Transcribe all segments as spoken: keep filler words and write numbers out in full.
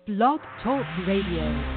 Blog Talk Radio.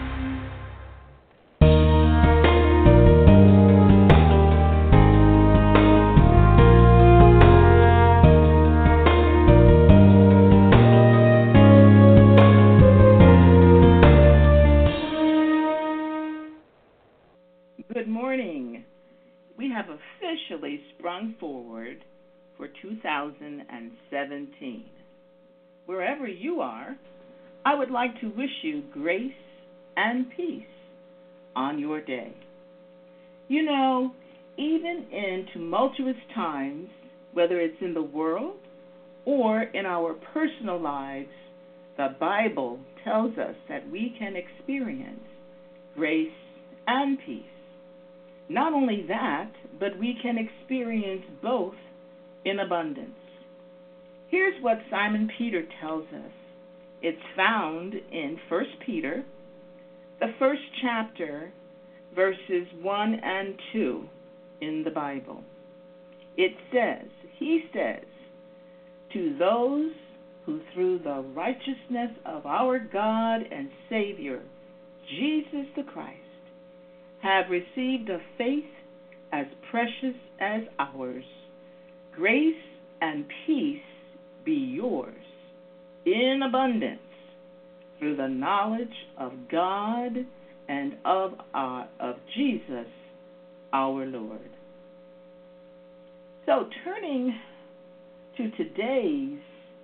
Good morning. We have officially sprung forward for two thousand seventeen. Wherever you are, I would like to wish you grace and peace on your day. You know, even in tumultuous times, whether it's in the world or in our personal lives, the Bible tells us that we can experience grace and peace. Not only that, but we can experience both in abundance. Here's what Simon Peter tells us. It's found in First Peter, the first chapter, verses one and two in the Bible. It says, he says, to those who through the righteousness of our God and Savior, Jesus the Christ, have received a faith as precious as ours, grace and peace be yours in abundance through the knowledge of God and of our, of Jesus our Lord. So turning to today's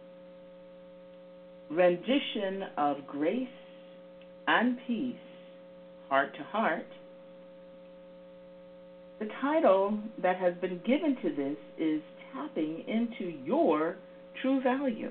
rendition of grace and peace, heart to heart, the title that has been given to this is Tapping into Your True Value.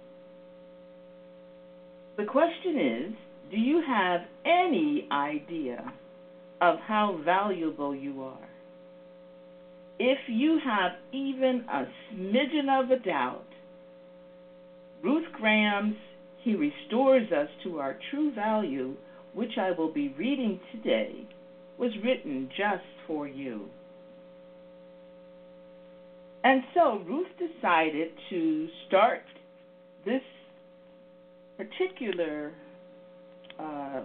The question is, do you have any idea of how valuable you are? If you have even a smidgen of a doubt, Ruth Graham's He Restores Us to Our True Value, which I will be reading today, was written just for you. And so Ruth decided to start this particular uh,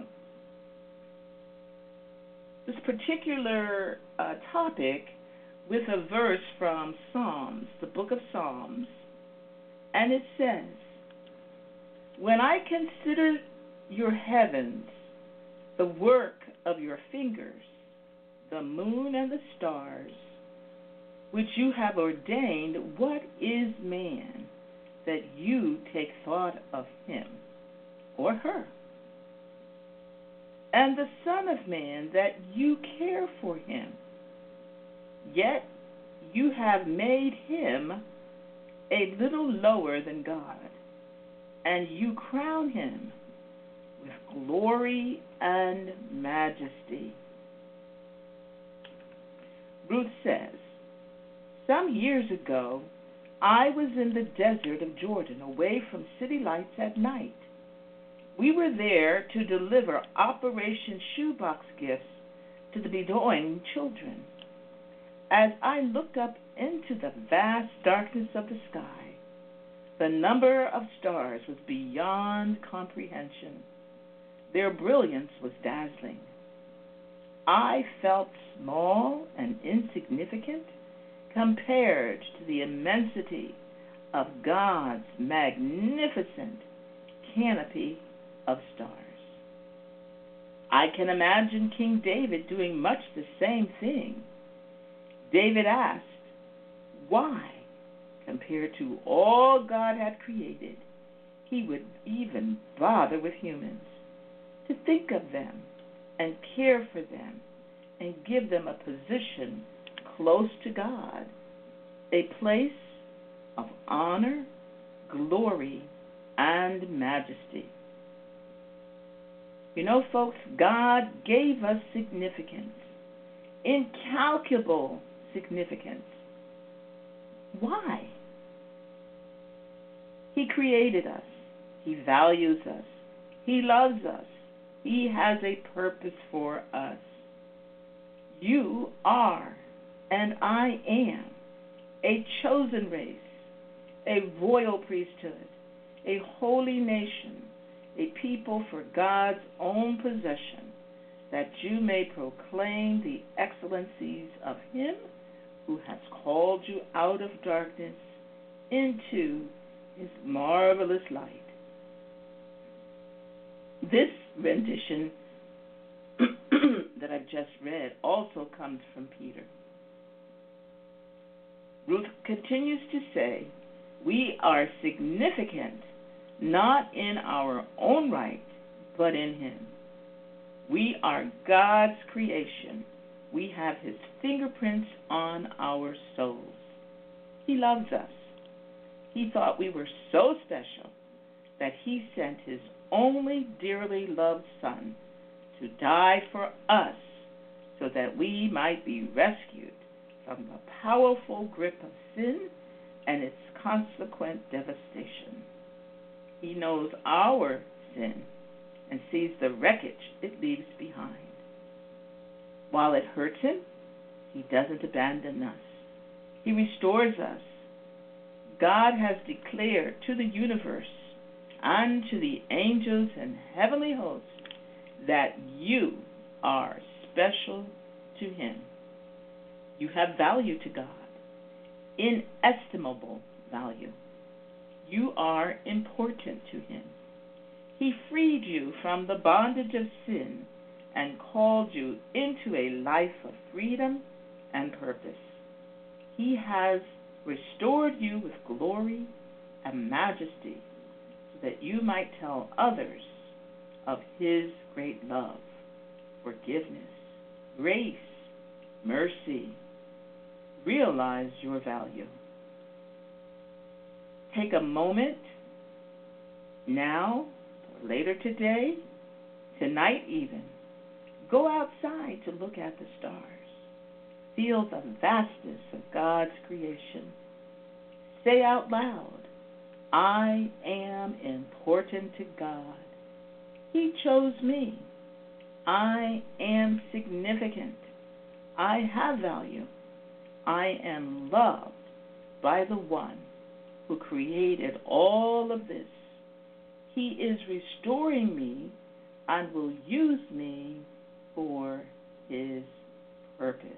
this particular uh, topic with a verse from Psalms, the book of Psalms, and it says, when I consider your heavens, the work of your fingers, the moon and the stars, which you have ordained, what is man that you take thought of him or her? And the Son of Man that you care for him. Yet you have made him a little lower than God, and you crown him with glory and majesty. Ruth says, some years ago, I was in the desert of Jordan, away from city lights at night. We were there to deliver Operation Shoebox gifts to the Bedouin children. As I looked up into the vast darkness of the sky, the number of stars was beyond comprehension. Their brilliance was dazzling. I felt small and insignificant compared to the immensity of God's magnificent canopy of stars. I can imagine King David doing much the same thing. David asked, why, compared to all God had created, he would even bother with humans, to think of them and care for them and give them a position close to God, a place of honor, glory, and majesty. You know, folks, God gave us significance, incalculable significance. Why? He created us. He values us. He loves us. He has a purpose for us. You are, and I am, a chosen race, a royal priesthood, a holy nation, a people for God's own possession, that you may proclaim the excellencies of him who has called you out of darkness into his marvelous light. This rendition that I've just read also comes from Peter. Ruth continues to say, we are significant not in our own right, but in him. We are God's creation. We have his fingerprints on our souls. He loves us. He thought we were so special that he sent his only dearly loved Son to die for us so that we might be rescued from the powerful grip of sin and its consequent devastation. He knows our sin and sees the wreckage it leaves behind. While it hurts him, he doesn't abandon us. He restores us. God has declared to the universe and to the angels and heavenly hosts that you are special to him. You have value to God, inestimable value. You are important to him. He freed you from the bondage of sin and called you into a life of freedom and purpose. He has restored you with glory and majesty so that you might tell others of his great love, forgiveness, grace, mercy. Realize your value. Take a moment now, or later today, tonight even. Go outside to look at the stars. Feel the vastness of God's creation. Say out loud, I am important to God. He chose me. I am significant. I have value. I am loved by the one who created all of this. He is restoring me and will use me for his purpose.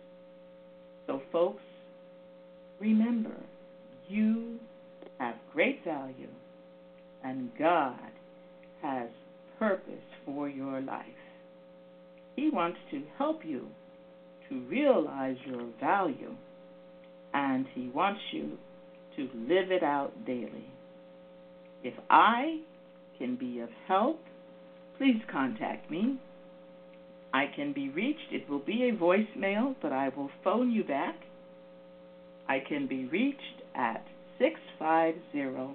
So, folks, remember, you have great value, and God has purpose for your life. He wants to help you to realize your value, and he wants you to live it out daily. If I can be of help, please contact me. I can be reached. It will be a voicemail, but I will phone you back. I can be reached at six five zero,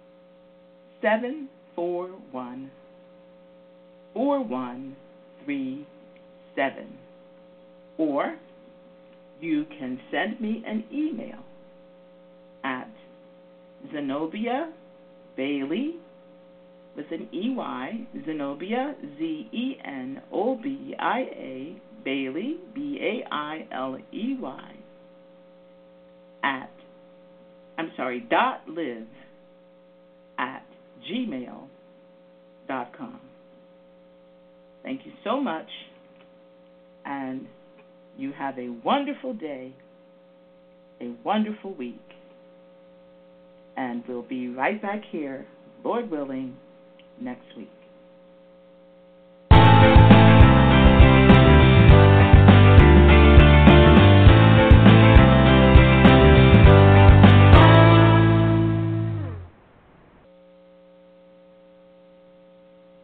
seven four one, four one three seven. Or you can send me an email at Zenobia Bailey with an E Y, Zenobia, Z E N O B I A, Bailey, B A I L E Y, at, I'm sorry, dot live at gmail dot com. Thank you so much, and you have a wonderful day, a wonderful week, and we'll be right back here, Lord willing, next week.